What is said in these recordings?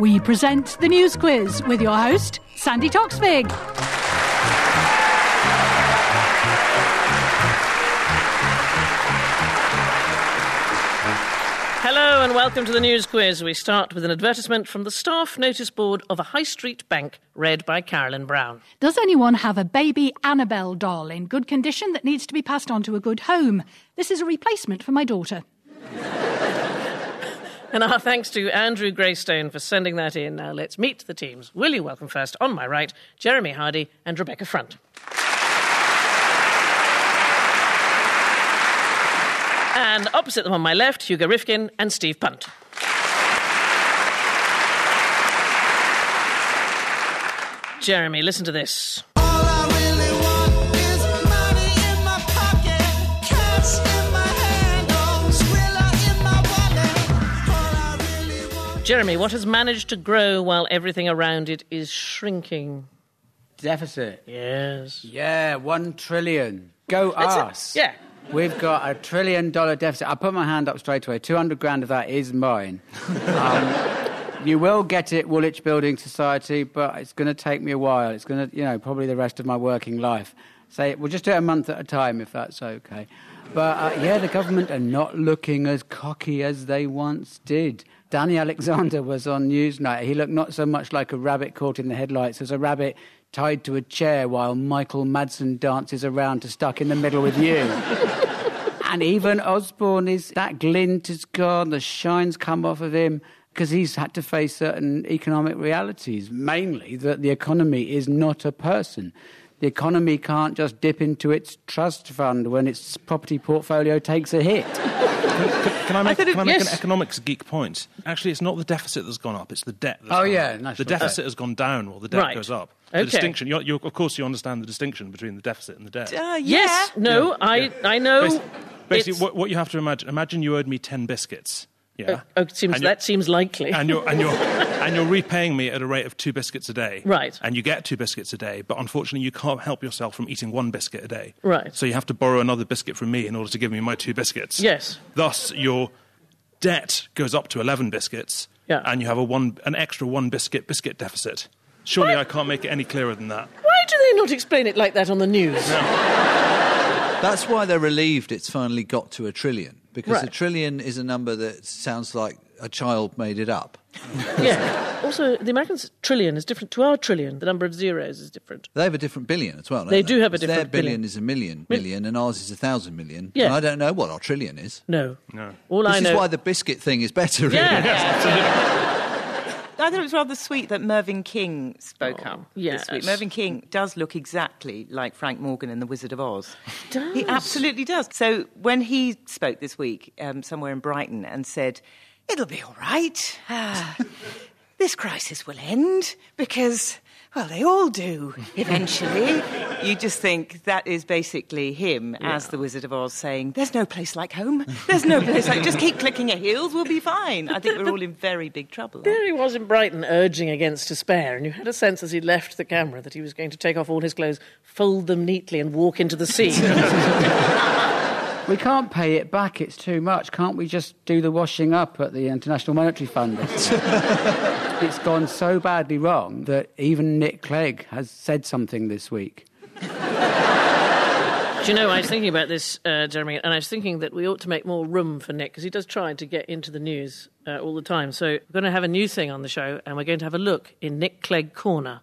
we present the News Quiz with your host, Sandy Toksvig. Hello and welcome to the News Quiz. We start with an advertisement from the staff notice board of a high street bank, read by Carolyn Brown. Does anyone have a baby Annabelle doll in good condition that needs to be passed on to a good home? This is a replacement for my daughter. And our thanks to Andrew Greystone for sending that in. Now let's meet the teams. Will you welcome first, on my right, Jeremy Hardy and Rebecca Front. And opposite them on my left, Hugo Rifkin and Steve Punt. Jeremy, listen to this. All I really want is money in my pocket, cash in my hand, Skrilla in my wallet. All I really want. Jeremy, what has managed to grow while everything around it is shrinking? Deficit. Yes. Yeah, 1 trillion. Go us. Yeah. We've got $1 trillion deficit. I put my hand up straight away. 200 grand of that is mine. You will get it, Woolwich Building Society, but it's going to take me a while. It's going to, probably the rest of my working life. So we'll just do it a month at a time, if that's okay. But, the government are not looking as cocky as they once did. Danny Alexander was on Newsnight. He looked not so much like a rabbit caught in the headlights as a rabbit tied to a chair while Michael Madsen dances around to Stuck in the Middle with You. And even Osborne, that glint is gone, the shine's come off of him, because he's had to face certain economic realities, mainly that the economy is not a person. The economy can't just dip into its trust fund when its property portfolio takes a hit. Can I make an economics geek point? Actually, it's not the deficit that's gone up, it's the debt that's gone up. The deficit has gone down while the debt goes up. The distinction, of course you understand the distinction between the deficit and the debt. Yes, no, yeah. I know. Basically, what you have to imagine you owed me 10 biscuits. Yeah. That seems likely. And you're repaying me at a rate of 2 biscuits a day. Right. And you get 2 biscuits a day, but unfortunately you can't help yourself from eating 1 biscuit a day. Right. So you have to borrow another biscuit from me in order to give me my 2 biscuits. Yes. Thus, your debt goes up to 11 biscuits, and you have an extra 1 biscuit deficit. Surely I can't make it any clearer than that. Why do they not explain it like that on the news? No. That's why they're relieved it's finally got to $1 trillion. Because Right. $1 trillion is a number that sounds like a child made it up. Yeah. Also, the Americans' trillion is different to our trillion. The number of zeros is different. They have a different billion as well, don't They do have a different their billion. billion is a million billion, and ours is 1,000 million. Yeah. And I don't know what our trillion is. No. This is why the biscuit thing is better, really. I thought it was rather sweet that Mervyn King spoke up yes. this week. Mervyn King does look exactly like Frank Morgan in The Wizard of Oz. He does. He absolutely does. So when he spoke this week somewhere in Brighton and said, "It'll be all right. This crisis will end because, well, they all do eventually." You just think that is basically him as the Wizard of Oz saying, "There's no place like home. There's no place like... Just keep clicking your heels, we'll be fine." I think we're all in very big trouble. There he was in Brighton urging against despair, and you had a sense as he left the camera that he was going to take off all his clothes, fold them neatly and walk into the sea. We can't pay it back, it's too much. Can't we just do the washing up at the International Monetary Fund? It's gone so badly wrong that even Nick Clegg has said something this week. Do you know, I was thinking about this, Jeremy, and I was thinking that we ought to make more room for Nick, because he does try to get into the news all the time. So we're going to have a new thing on the show, and we're going to have a look in Nick Clegg Corner.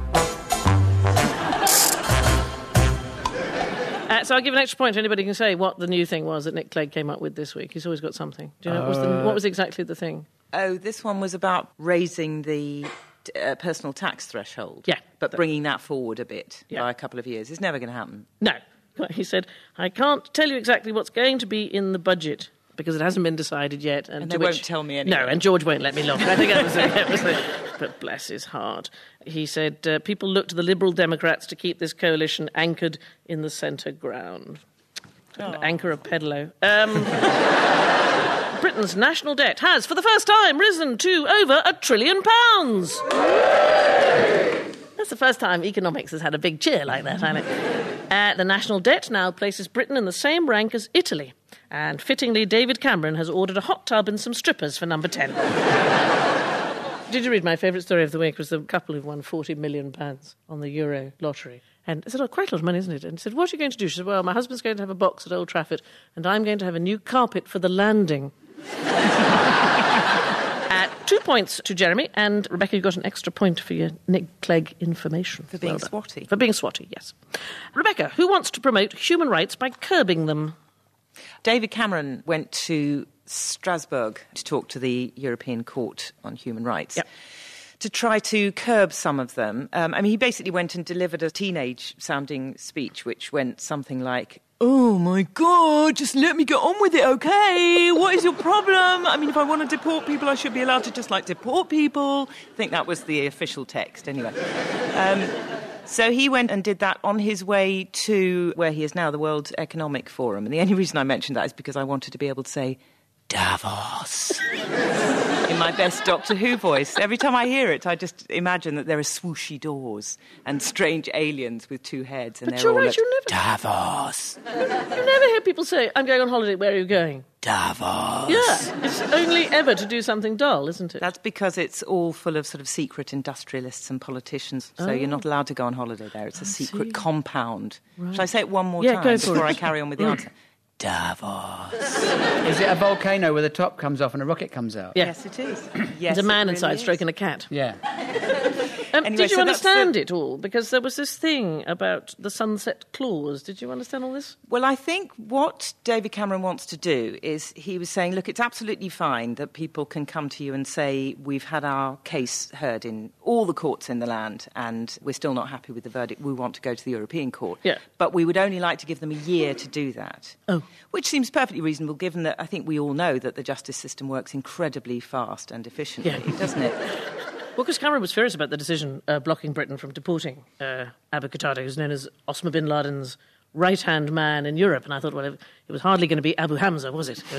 So I'll give an extra point to anybody who can say what the new thing was that Nick Clegg came up with this week. He's always got something. Do you know what was exactly the thing? Oh, this one was about raising the personal tax threshold. Yeah. But bringing that forward a bit Yeah. by a couple of years. It's never going to happen. No. He said, "I can't tell you exactly what's going to be in the budget because it hasn't been decided yet." And they won't tell me anyway. No, and George won't let me look. I think that was it. But bless his heart. He said, people look to the Liberal Democrats to keep this coalition anchored in the centre ground. Anchor a pedalo. Britain's national debt has, for the first time, risen to over £1 trillion. That's the first time economics has had a big cheer like that, hasn't it? The national debt now places Britain in the same rank as Italy. And fittingly, David Cameron has ordered a hot tub and some strippers for number 10. Did you read my favourite story of the week? Was the couple who won £40 million on the Euro lottery. And I said, oh, quite a lot of money, isn't it? And he said, what are you going to do? She said, well, my husband's going to have a box at Old Trafford and I'm going to have a new carpet for the landing. 2 points to Jeremy, and Rebecca, you got an extra point for your Nick Clegg information. For being swotty. For being swotty, yes. Rebecca, who wants to promote human rights by curbing them? David Cameron went to Strasbourg to talk to the European Court on Human Rights. Yep. To try to curb some of them. He basically went and delivered a teenage-sounding speech which went something like, oh, my God, just let me get on with it, OK? What is your problem? I mean, if I want to deport people, I should be allowed to just, deport people. I think that was the official text, anyway. So he went and did that on his way to where he is now, the World Economic Forum. And the only reason I mentioned that is because I wanted to be able to say, Davos, in my best Doctor Who voice. Every time I hear it, I just imagine that there are swooshy doors and strange aliens with two heads. And but they're you're all right, you never... Davos. You never hear people say, I'm going on holiday, where are you going? Davos. Yeah, it's only ever to do something dull, isn't it? That's because it's all full of sort of secret industrialists and politicians, so you're not allowed to go on holiday there. It's a secret compound. Right. Shall I say it one more time before I carry on with the answer? Davos. Is it a volcano where the top comes off and a rocket comes out? Yeah. Yes, it is. There's a man inside stroking a cat. Yeah. Anyway, did you so understand it all? Because there was this thing about the sunset clause. Did you understand all this? Well, I think what David Cameron wants to do is he was saying, look, it's absolutely fine that people can come to you and say, we've had our case heard in all the courts in the land and we're still not happy with the verdict. We want to go to the European Court. Yeah. But we would only like to give them a year to do that. Oh. Which seems perfectly reasonable, given that I think we all know that the justice system works incredibly fast and efficiently, doesn't it? Well, because Cameron was furious about the decision blocking Britain from deporting Abu Qatada, who's known as Osama bin Laden's right-hand man in Europe. And I thought, well, it was hardly going to be Abu Hamza, was it?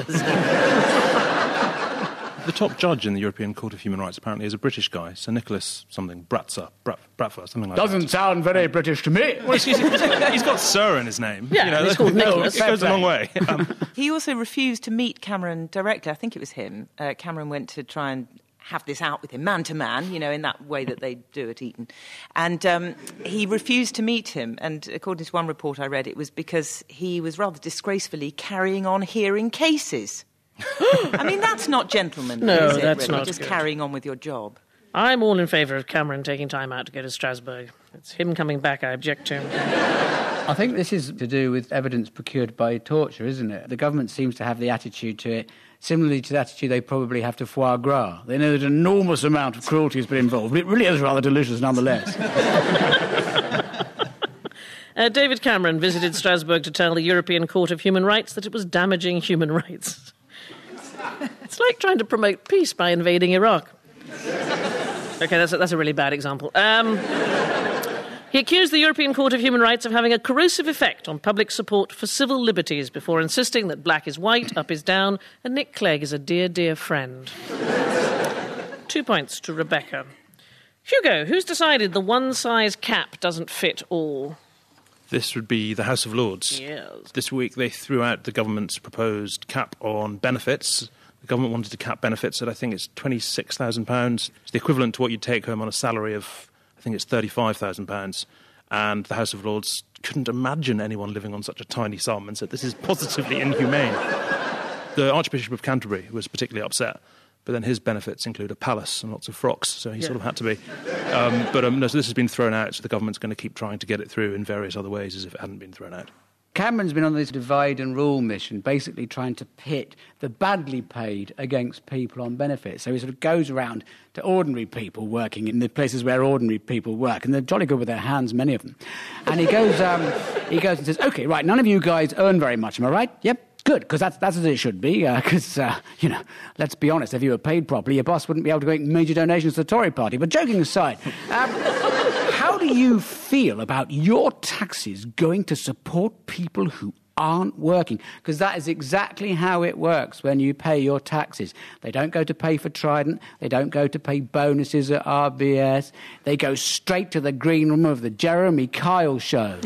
The top judge in the European Court of Human Rights apparently is a British guy, Sir Nicholas something, Bratfer, something like that. Doesn't sound very British to me. Well, he's got Sir in his name. Yeah, he's called Nicholas. It goes a long way. He also refused to meet Cameron directly. I think it was him. Cameron went to try and have this out with him, man to man, in that way that they do at Eton. And he refused to meet him. And according to one report I read, it was because he was rather disgracefully carrying on hearing cases. I mean, that's not gentlemanly, no, is it, that's really? not Just good. carrying on with your job. I'm all in favour of Cameron taking time out to go to Strasbourg. It's him coming back I object to. I think this is to do with evidence procured by torture, isn't it? The government seems to have the attitude to it, similarly to the attitude they probably have to foie gras. They know that an enormous amount of cruelty has been involved, but it really is rather delicious nonetheless. David Cameron visited Strasbourg to tell the European Court of Human Rights that it was damaging human rights. It's like trying to promote peace by invading Iraq. OK, that's a really bad example. He accused the European Court of Human Rights of having a corrosive effect on public support for civil liberties before insisting that black is white, up is down, and Nick Clegg is a dear, dear friend. 2 points to Rebecca. Hugo, who's decided the one-size cap doesn't fit all? This would be the House of Lords. Yes. This week they threw out the government's proposed cap on benefits. The government wanted to cap benefits at, I think it's £26,000. It's the equivalent to what you'd take home on a salary of, I think it's £35,000. And the House of Lords couldn't imagine anyone living on such a tiny sum and said, this is positively inhumane. The Archbishop of Canterbury was particularly upset, but then his benefits include a palace and lots of frocks, so he sort of had to be. So this has been thrown out, so the government's going to keep trying to get it through in various other ways as if it hadn't been thrown out. Cameron's been on this divide and rule mission, basically trying to pit the badly paid against people on benefits. So he sort of goes around to ordinary people working in the places where ordinary people work, and they're jolly good with their hands, many of them. And he goes and says, OK, right, none of you guys earn very much, am I right? Yep. Good, because that's as it should be, because, let's be honest, if you were paid properly, your boss wouldn't be able to make major donations to the Tory party. But joking aside, how do you feel about your taxes going to support people who aren't working? Because that is exactly how it works when you pay your taxes. They don't go to pay for Trident. They don't go to pay bonuses at RBS. They go straight to the green room of the Jeremy Kyle show.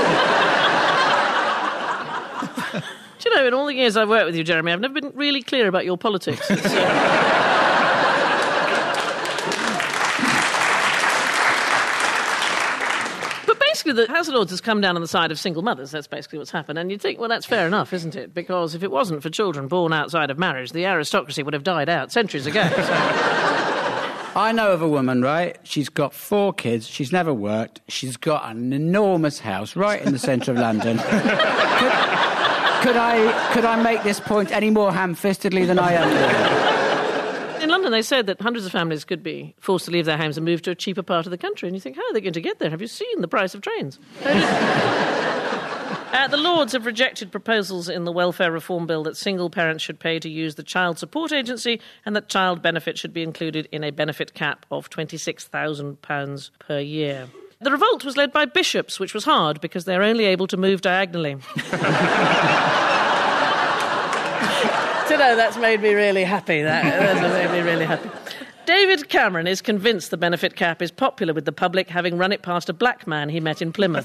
Do you know, in all the years I've worked with you, Jeremy, I've never been really clear about your politics. basically, the House of Lords has come down on the side of single mothers. That's basically what's happened. And you'd think, well, that's fair enough, isn't it? Because if it wasn't for children born outside of marriage, the aristocracy would have died out centuries ago. I know of a woman, right? She's got 4 kids. She's never worked. She's got an enormous house right in the centre of London. Could I make this point any more ham-fistedly than I am? In London, they said that hundreds of families could be forced to leave their homes and move to a cheaper part of the country. And you think, how are they going to get there? Have you seen the price of trains? The Lords have rejected proposals in the welfare reform bill that single parents should pay to use the Child Support Agency and that child benefit should be included in a benefit cap of £26,000 per year. The revolt was led by bishops, which was hard because they're only able to move diagonally. You know, that's made me really happy. That's made me really happy. David Cameron is convinced the benefit cap is popular with the public, having run it past a black man he met in Plymouth.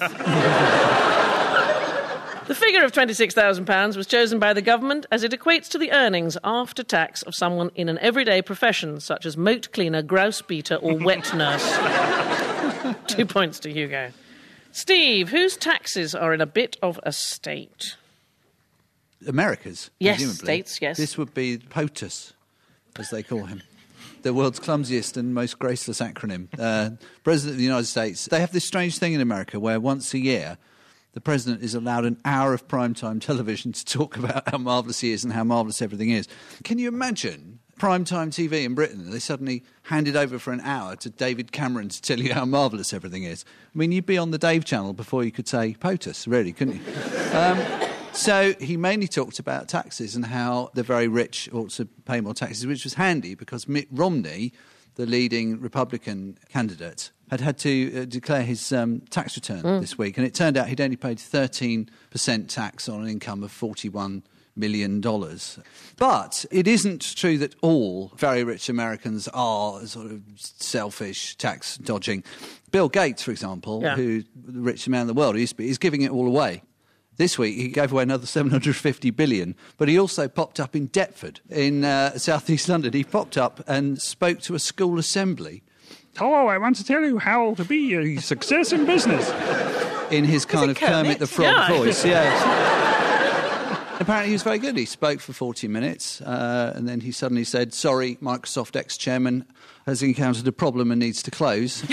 The figure of £26,000 was chosen by the government as it equates to the earnings after tax of someone in an everyday profession, such as moat cleaner, grouse beater or wet nurse. 2 points to Hugo. Steve, whose taxes are in a bit of a state? America's, yes, presumably. States, yes. This would be POTUS, as they call him. The world's clumsiest and most graceless acronym. President of the United States. They have this strange thing in America where once a year the president is allowed an hour of primetime television to talk about how marvellous he is and how marvellous everything is. Can you imagine primetime TV in Britain? They suddenly handed over for an hour to David Cameron to tell you how marvellous everything is. I mean, you'd be on the Dave channel before you could say POTUS, really, couldn't you? So he mainly talked about taxes and how the very rich ought to pay more taxes, which was handy because Mitt Romney, the leading Republican candidate, had to declare his tax return this week. And it turned out he'd only paid 13% tax on an income of $41 million. But it isn't true that all very rich Americans are sort of selfish, tax dodging. Bill Gates, for example, who's the richest man in the world, is giving it all away. This week, he gave away another $750 billion, but he also popped up in Deptford, in southeast London. He popped up and spoke to a school assembly. Hello, I want to tell you how to be a success in business. In his kind of Kermit the Frog voice, Apparently he was very good. He spoke for 40 minutes, and then he suddenly said, sorry, Microsoft ex-chairman has encountered a problem and needs to close,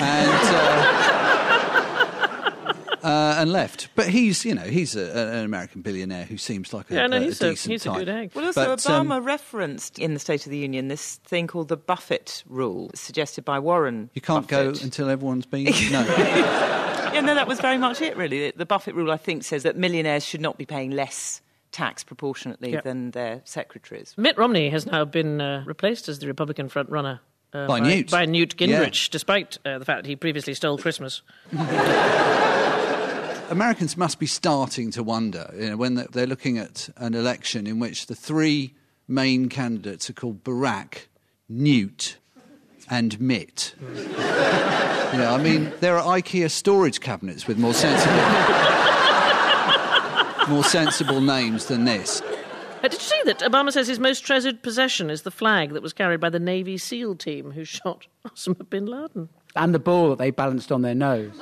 and left. But he's an American billionaire who seems like a decent he's type. A good egg. Well, also Obama referenced in the State of the Union this thing called the Buffett rule, suggested by Warren You can't Buffett. go until everyone's been... No. That was very much it, really. The Buffett rule, I think, says that millionaires should not be paying less tax proportionately than their secretaries. Mitt Romney has now been replaced as the Republican front-runner by Newt Gingrich, despite the fact that he previously stole Christmas. Americans must be starting to wonder, when they're looking at an election in which the 3 main candidates are called Barack, Newt, and Mitt. There are IKEA storage cabinets with more sensible names than this. Did you see that Obama says his most treasured possession is the flag that was carried by the Navy SEAL team who shot Osama bin Laden? And the ball that they balanced on their nose.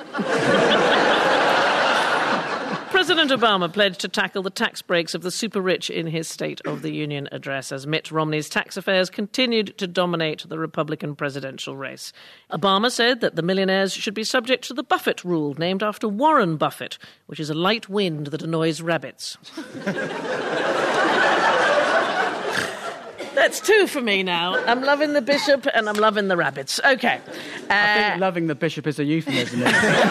President Obama pledged to tackle the tax breaks of the super-rich in his State of the Union address as Mitt Romney's tax affairs continued to dominate the Republican presidential race. Obama said that the millionaires should be subject to the Buffett rule, named after Warren Buffett, which is a light wind that annoys rabbits. That's 2 for me now. I'm loving the bishop and I'm loving the rabbits. OK. I think loving the bishop is a euphemism.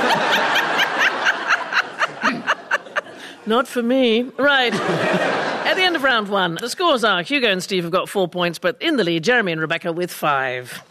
Not for me. Right. At the end of round 1, the scores are Hugo and Steve have got 4 points, but in the lead, Jeremy and Rebecca with 5.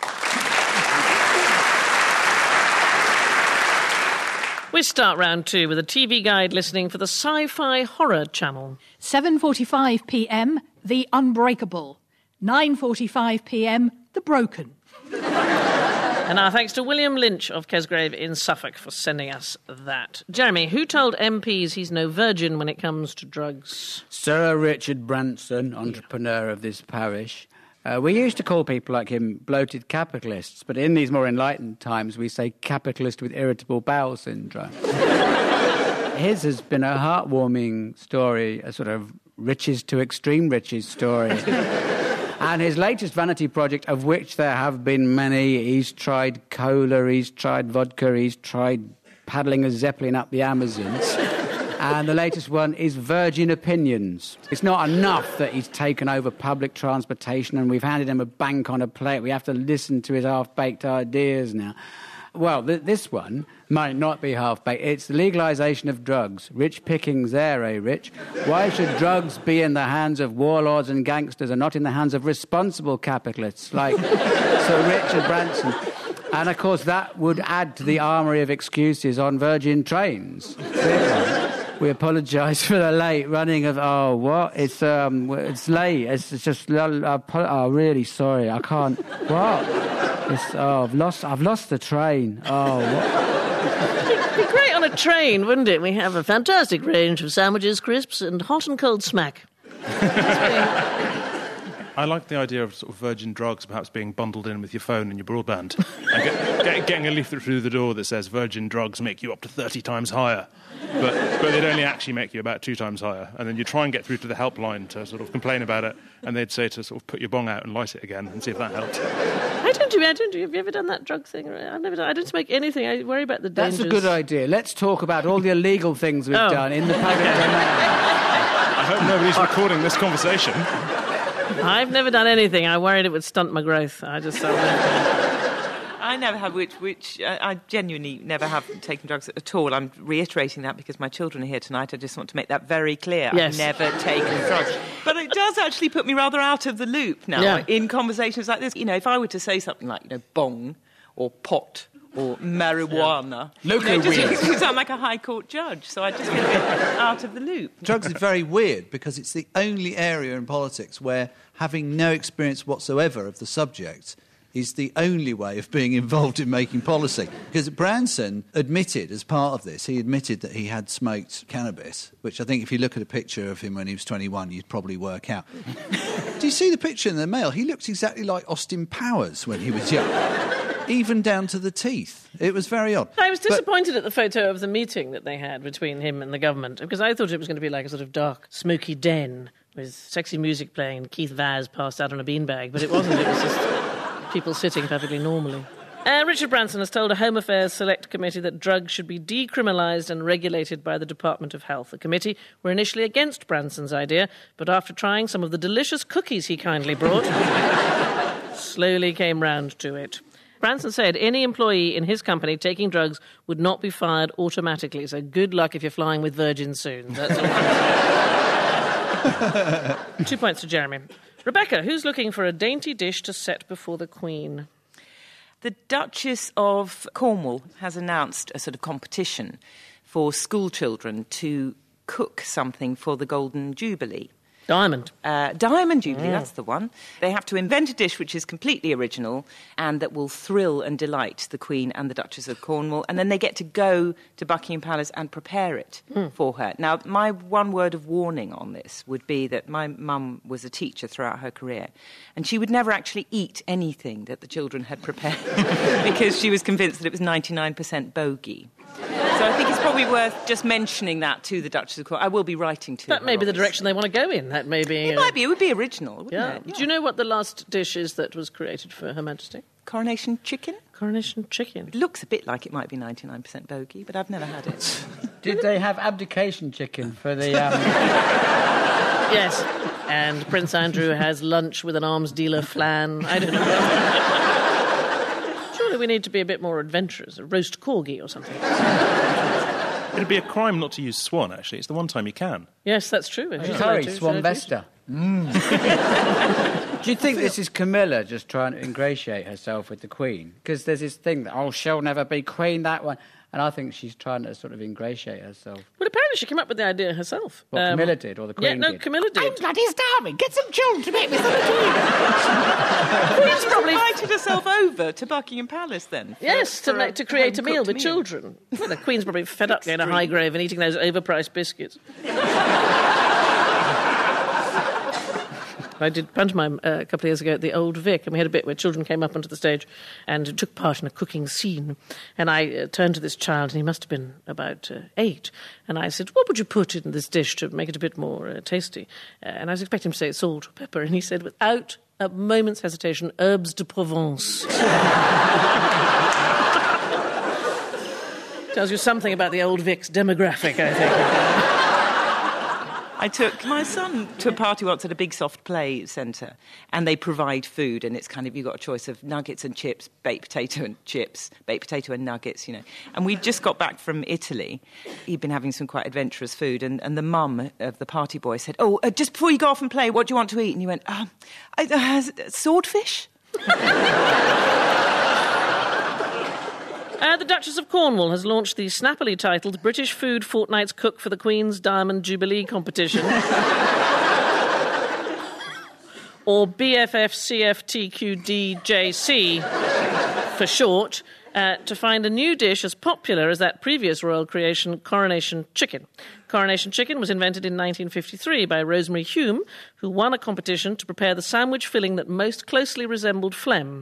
We start round 2 with a TV guide listening for the Sci-Fi Horror Channel. 7:45 p.m, The Unbreakable. 9:45 p.m, The Broken. And our thanks to William Lynch of Kesgrave in Suffolk for sending us that. Jeremy, who told MPs he's no virgin when it comes to drugs? Sir Richard Branson, entrepreneur of this parish. We used to call people like him bloated capitalists, but in these more enlightened times, we say capitalist with irritable bowel syndrome. His has been a heartwarming story, a sort of riches to extreme riches story. And his latest vanity project, of which there have been many, he's tried cola, he's tried vodka, he's tried paddling a Zeppelin up the Amazons. And the latest one is Virgin Opinions. It's not enough that he's taken over public transportation and we've handed him a bank on a plate. We have to listen to his half-baked ideas now. Well, this one might not be half-baked. It's the legalisation of drugs. Rich pickings there, eh, Rich? Why should drugs be in the hands of warlords and gangsters and not in the hands of responsible capitalists like Sir Richard Branson? And, of course, that would add to the armoury of excuses on Virgin trains. We apologise for the late running of... Oh, what? It's late. It's just... Oh, really sorry. I can't... What? I've lost the train. Oh, what? It'd be great on a train, wouldn't it? We have a fantastic range of sandwiches, crisps, and hot and cold smack. I like the idea of sort of virgin drugs perhaps being bundled in with your phone and your broadband. And getting a leaflet through the door that says virgin drugs make you up to 30 times higher. But they'd only actually make you about 2 times higher. And then you try and get through to the helpline to sort of complain about it, and they'd say to sort of put your bong out and light it again and see if that helped. I don't do. Have you ever done that drug thing? I've never done. I don't smoke anything. I worry about the dangers. That's a good idea. Let's talk about all the illegal things we've done in the public domain. I hope nobody's recording this conversation. I've never done anything. I worried it would stunt my growth. I never have, I genuinely never have taken drugs at all. I'm reiterating that because my children are here tonight. I just want to make that very clear. Yes. I've never taken drugs. But it does actually put me rather out of the loop now in conversations like this. You know, if I were to say something like, bong or pot or marijuana, you sound like a high court judge. So I just feel a bit out of the loop. Drugs is very weird because it's the only area in politics where having no experience whatsoever of the subject is the only way of being involved in making policy. Because Branson admitted, as part of this, he admitted that he had smoked cannabis, which I think if you look at a picture of him when he was 21, you'd probably work out. Do you see the picture in the Mail? He looked exactly like Austin Powers when he was young, even down to the teeth. It was very odd. I was disappointed at the photo of the meeting that they had between him and the government, because I thought it was going to be like a sort of dark, smoky den with sexy music playing and Keith Vaz passed out on a beanbag, but it wasn't. It was just people sitting perfectly normally. Richard Branson has told a Home Affairs Select Committee that drugs should be decriminalised and regulated by the Department of Health. The committee were initially against Branson's idea, but after trying some of the delicious cookies he kindly brought, slowly came round to it. Branson said any employee in his company taking drugs would not be fired automatically, so good luck if you're flying with Virgin soon. That's all. 2 points to Jeremy. Rebecca, who's looking for a dainty dish to set before the Queen? The Duchess of Cornwall has announced a sort of competition for school children to cook something for the Golden Jubilee. Diamond. Diamond Jubilee, that's the one. They have to invent a dish which is completely original and that will thrill and delight the Queen and the Duchess of Cornwall, and then they get to go to Buckingham Palace and prepare it for her. Now, my one word of warning on this would be that my mum was a teacher throughout her career, and she would never actually eat anything that the children had prepared because she was convinced that it was 99% bogey. So I think it's probably worth just mentioning that to the Duchess of Cornwall. I will be writing to her. That may be the direction they want to go in. That may be... It might be. It would be original, wouldn't it? Yeah. Do you know what the last dish is that was created for Her Majesty? Coronation chicken? Coronation chicken. It looks a bit like it might be 99% bogey, but I've never had it. Did they have abdication chicken for the... Yes. And Prince Andrew has lunch with an arms dealer flan. I don't know. Surely we need to be a bit more adventurous. A roast corgi or something. It'd be a crime not to use swan, actually. It's the one time you can. Yes, that's true. Curry, Swan Vesta. Do you think this is Camilla just trying to ingratiate herself with the Queen? Because there's this thing that, she'll never be Queen, that one. And I think she's trying to sort of ingratiate herself. Well, apparently she came up with the idea herself. What, Camilla did, or the Queen did? Yeah, no, Camilla did. I'm bloody starving. Get some children to make me something to eat. Queen's probably invited herself over to Buckingham Palace then. Yes, to create a meal with children. Well, the Queen's probably fed up going to Highgrave and eating those overpriced biscuits. I did pantomime a couple of years ago at the Old Vic, and we had a bit where children came up onto the stage and took part in a cooking scene. And I turned to this child, and he must have been about 8, and I said, what would you put in this dish to make it a bit more tasty? And I was expecting him to say salt or pepper, and he said, without a moment's hesitation, herbes de Provence. Tells you something about the Old Vic's demographic, I think. I took my son to a party once at a big soft play centre, and they provide food, and it's kind of, you've got a choice of nuggets and chips, baked potato and chips, baked potato and nuggets, you know. And we just got back from Italy. He'd been having some quite adventurous food, and the mum of the party boy said, just before you go off and play, what do you want to eat? And he went, swordfish? The Duchess of Cornwall has launched the snappily titled British Food Fortnight's Cook for the Queen's Diamond Jubilee competition. Or BFFCFTQDJC for short, to find a new dish as popular as that previous royal creation, Coronation Chicken. Coronation Chicken was invented in 1953 by Rosemary Hume, who won a competition to prepare the sandwich filling that most closely resembled phlegm.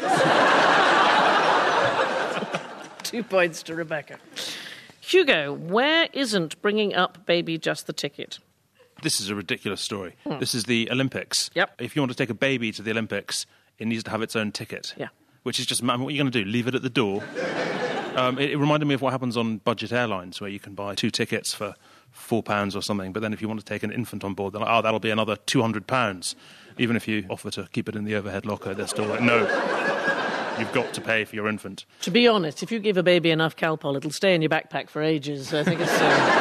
2 points to Rebecca. Hugo, where isn't bringing up baby just the ticket? This is a ridiculous story. This is the Olympics. Yep. If you want to take a baby to the Olympics, it needs to have its own ticket. Yeah. Which is just, what are you going to do? Leave it at the door? It reminded me of what happens on budget airlines, where you can buy 2 tickets for £4 or something, but then if you want to take an infant on board, they're like, that'll be another £200. Even if you offer to keep it in the overhead locker, they're still like, no. You've got to pay for your infant. To be honest, if you give a baby enough Calpol, it'll stay in your backpack for ages. I think it's...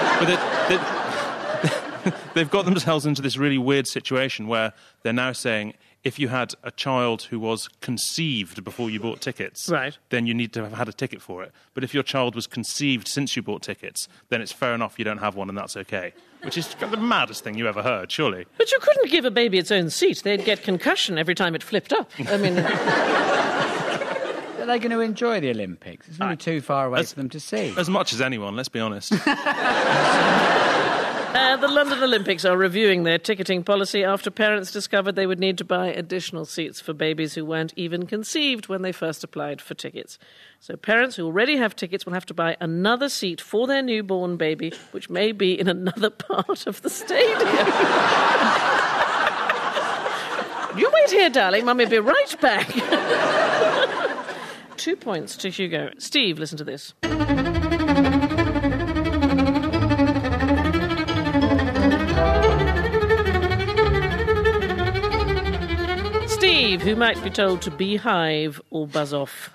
But they've got themselves into this really weird situation where they're now saying, if you had a child who was conceived before you bought tickets, right, then you need to have had a ticket for it. But if your child was conceived since you bought tickets, then it's fair enough you don't have one and that's okay. Which is the maddest thing you ever heard, surely. But you couldn't give a baby its own seat. They'd get concussion every time it flipped up. I mean... Are they going to enjoy the Olympics? It's really too far away for them to see. As much as anyone, let's be honest. The London Olympics are reviewing their ticketing policy after parents discovered they would need to buy additional seats for babies who weren't even conceived when they first applied for tickets. So parents who already have tickets will have to buy another seat for their newborn baby, which may be in another part of the stadium. You wait here, darling. Mummy will be right back. 2 points to Hugo. Steve, listen to this. Steve, who might be told to beehive or buzz off.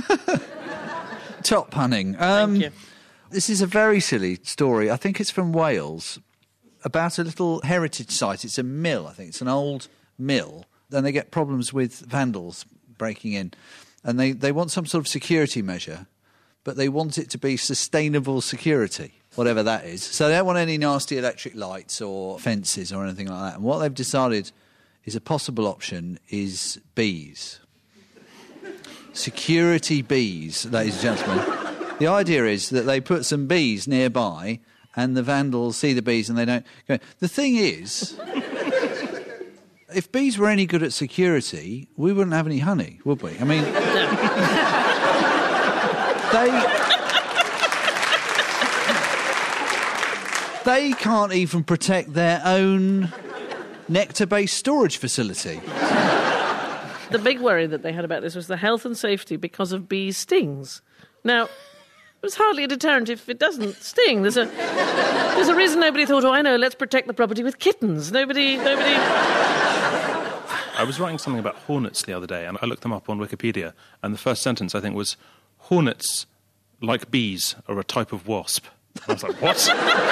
Top punning. Thank you. This is a very silly story. I think it's from Wales, about a little heritage site. It's a mill, I think. It's an old mill. Then they get problems with vandals breaking in. And they want some sort of security measure, but they want it to be sustainable security, whatever that is. So they don't want any nasty electric lights or fences or anything like that. And what they've decided is a possible option is bees. Security bees, ladies and gentlemen. The idea is that they put some bees nearby and the vandals see the bees and they don't go. The thing is... If bees were any good at security, we wouldn't have any honey, would we? I mean, they can't even protect their own nectar-based storage facility. The big worry that they had about this was the health and safety because of bee stings. Now, it's hardly a deterrent if it doesn't sting. There's a reason nobody thought, I know, let's protect the property with kittens. Nobody... I was writing something about hornets the other day, and I looked them up on Wikipedia, and the first sentence, I think, was, hornets, like bees, are a type of wasp. And I was like, what?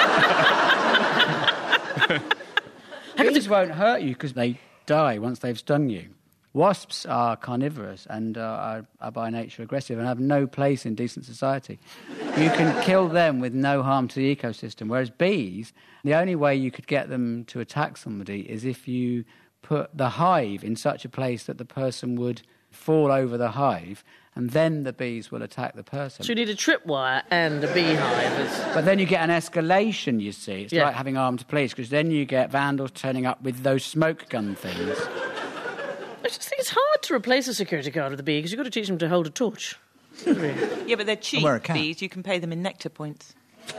Bees won't hurt you because they die once they've stung you. Wasps are carnivorous and are by nature aggressive and have no place in decent society. You can kill them with no harm to the ecosystem, whereas bees, the only way you could get them to attack somebody is if you put the hive in such a place that the person would fall over the hive, and then the bees will attack the person. So you need a tripwire and a beehive. But then you get an escalation, you see. It's like having armed police, because then you get vandals turning up with those smoke gun things. I just think it's hard to replace a security guard with a bee, because you've got to teach them to hold a torch. Yeah, but they're cheap bees. You can pay them in nectar points.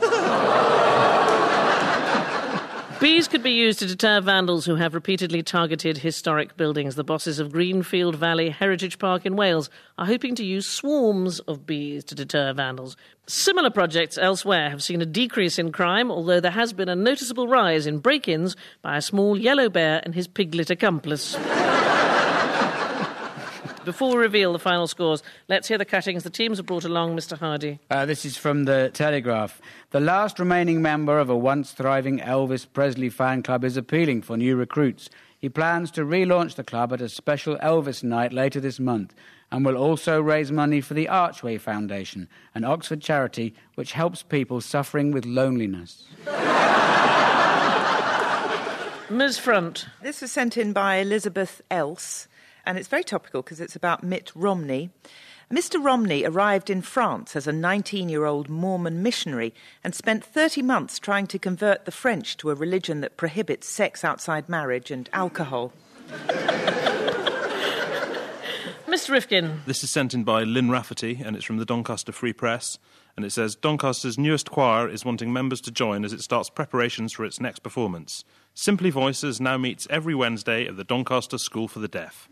Bees could be used to deter vandals who have repeatedly targeted historic buildings. The bosses of Greenfield Valley Heritage Park in Wales are hoping to use swarms of bees to deter vandals. Similar projects elsewhere have seen a decrease in crime, although there has been a noticeable rise in break-ins by a small yellow bear and his piglet accomplice. Before we reveal the final scores, let's hear the cuttings the teams have brought along, Mr. Hardy. This is from the Telegraph. The last remaining member of a once-thriving Elvis Presley fan club is appealing for new recruits. He plans to relaunch the club at a special Elvis night later this month and will also raise money for the Archway Foundation, an Oxford charity which helps people suffering with loneliness. Ms. Front. This was sent in by Elizabeth Else, and it's very topical because it's about Mitt Romney. Mr. Romney arrived in France as a 19-year-old Mormon missionary and spent 30 months trying to convert the French to a religion that prohibits sex outside marriage and alcohol. Mr. Rifkin. This is sent in by Lynn Rafferty, and it's from the Doncaster Free Press. And it says, Doncaster's newest choir is wanting members to join as it starts preparations for its next performance. Simply Voices now meets every Wednesday at the Doncaster School for the Deaf.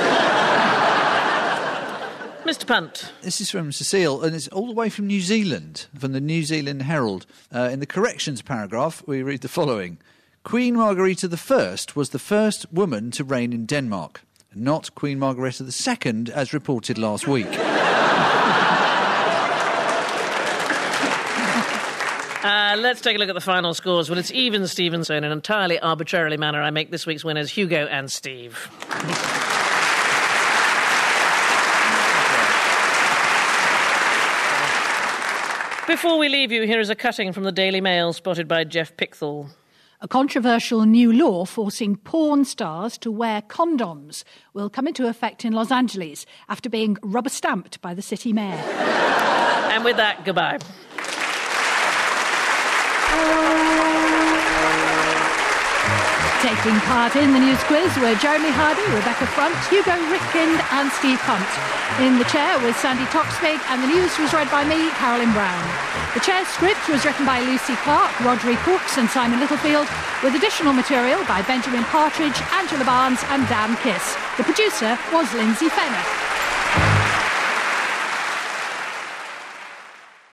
Mr. Punt. This is from Cecile, and it's all the way from New Zealand, from the New Zealand Herald. In the corrections paragraph, we read the following. Queen Margrethe I was the first woman to reign in Denmark, not Queen Margrethe II, as reported last week. Let's take a look at the final scores. Well, it's even, Stephen, so in an entirely arbitrarily manner, I make this week's winners Hugo and Steve. Before we leave you, here is a cutting from the Daily Mail spotted by Jeff Pickthall. A controversial new law forcing porn stars to wear condoms will come into effect in Los Angeles after being rubber-stamped by the city mayor. And with that, goodbye. Taking part in the news quiz were Jeremy Hardy, Rebecca Front, Hugo Rifkin and Steve Punt. In the chair was Sandy Toksvig, and the news was read by me, Carolyn Brown. The chair's script was written by Lucy Clark, Roderick Hooks and Simon Littlefield, with additional material by Benjamin Partridge, Angela Barnes and Dan Kiss. The producer was Lindsay Fenner.